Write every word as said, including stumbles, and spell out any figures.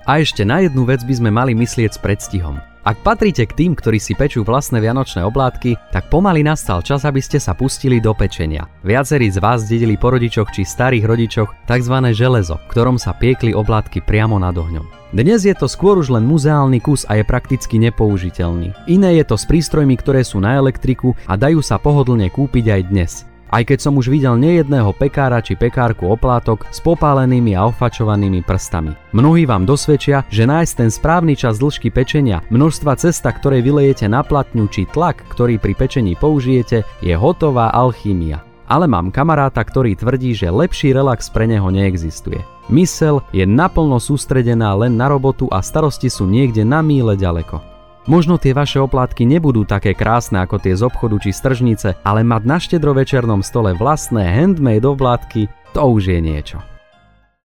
A ešte na jednu vec by sme mali myslieť s predstihom. Ak patríte k tým, ktorí si pečú vlastné vianočné oblátky, tak pomaly nastal čas, aby ste sa pustili do pečenia. Viacerí z vás dedili po rodičoch či starých rodičoch tzv. Železo, v ktorom sa piekli oblátky priamo nad ohňom. Dnes je to skôr už len muzeálny kus a je prakticky nepoužiteľný. Iné je to s prístrojmi, ktoré sú na elektriku a dajú sa pohodlne kúpiť aj dnes. Aj keď som už videl nejedného pekára či pekárku oplátok s popálenými a ofačovanými prstami. Mnohí vám dosvedčia, že nájsť ten správny čas dĺžky pečenia, množstva cesta, ktoré vylejete na platňu či tlak, ktorý pri pečení použijete, je hotová alchýmia. Ale mám kamaráta, ktorý tvrdí, že lepší relax pre neho neexistuje. Myseľ je naplno sústredená len na robotu a starosti sú niekde na míle ďaleko. Možno tie vaše oplátky nebudú také krásne ako tie z obchodu či z tržnice, ale mať na štedrovečernom stole vlastné handmade oplátky, to už je niečo.